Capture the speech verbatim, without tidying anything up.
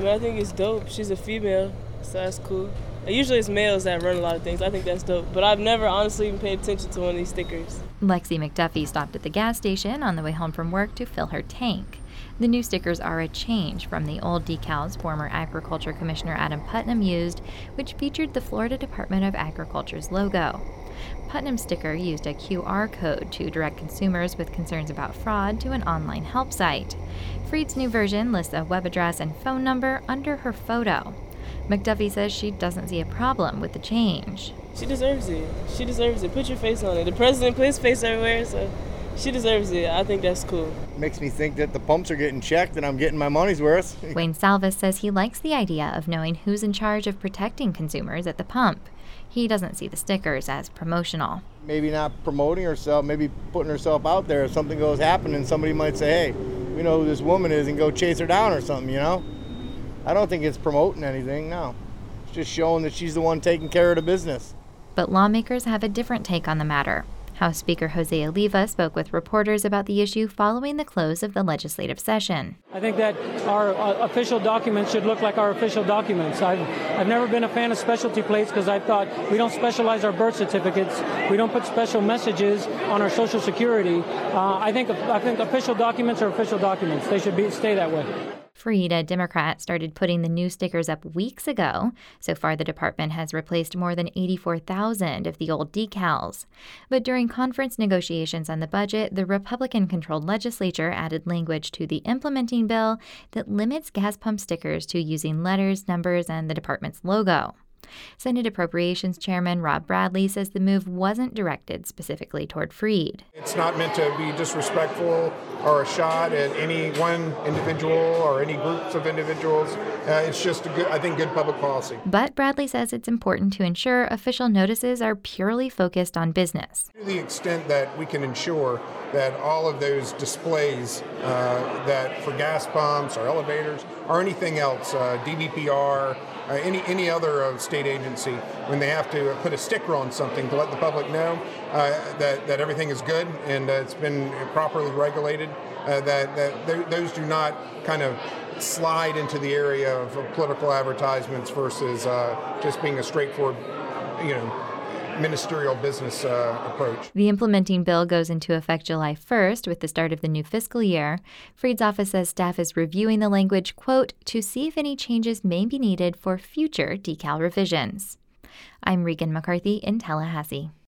mean, I think it's dope. She's a female, so that's cool. Usually it's males that run a lot of things. I think that's dope. But I've never honestly even paid attention to one of these stickers. Lexi McDuffie stopped at the gas station on the way home from work to fill her tank. The new stickers are a change from the old decals former Agriculture Commissioner Adam Putnam used, which featured the Florida Department of Agriculture's logo. Putnam's sticker used a Q R code to direct consumers with concerns about fraud to an online help site. Freed's new version lists a web address and phone number under her photo. McDuffie says she doesn't see a problem with the change. She deserves it. She deserves it. Put your face on it. The president put his face everywhere, so she deserves it. I think that's cool. Makes me think that the pumps are getting checked and I'm getting my money's worth. Wayne Salvis says he likes the idea of knowing who's in charge of protecting consumers at the pump. He doesn't see the stickers as promotional. Maybe not promoting herself, maybe putting herself out there. If something goes happen and somebody might say, hey, we know who this woman is, and go chase her down or something, you know? I don't think it's promoting anything, no. It's just showing that she's the one taking care of the business. But lawmakers have a different take on the matter. House Speaker Jose Oliva spoke with reporters about the issue following the close of the legislative session. I think that our uh, official documents should look like our official documents. I've, I've never been a fan of specialty plates because I thought we don't specialize our birth certificates. We don't put special messages on our Social Security. Uh, I think I think official documents are official documents. They should be stay that way. Freed, a Democrat, started putting the new stickers up weeks ago. So far, the department has replaced more than eighty-four thousand of the old decals. But during conference negotiations on the budget, the Republican-controlled legislature added language to the implementing bill that limits gas pump stickers to using letters, numbers, and the department's logo. Senate Appropriations Chairman Rob Bradley says the move wasn't directed specifically toward Freed. It's not meant to be disrespectful or a shot at any one individual or any groups of individuals. Uh, it's just, a good, I think, good public policy. But Bradley says it's important to ensure official notices are purely focused on business. To the extent that we can ensure that all of those displays uh, that for gas pumps or elevators or anything else, uh, D B P R, uh, any any other uh, state agency, when they have to put a sticker on something to let the public know uh, that, that everything is good and uh, it's been properly regulated, uh, that, that th- those do not kind of slide into the area of, of political advertisements versus uh, just being a straightforward, you know, ministerial business uh, approach. The implementing bill goes into effect July first with the start of the new fiscal year. Freed's office says staff is reviewing the language, quote, to see if any changes may be needed for future decal revisions. I'm Regan McCarthy in Tallahassee.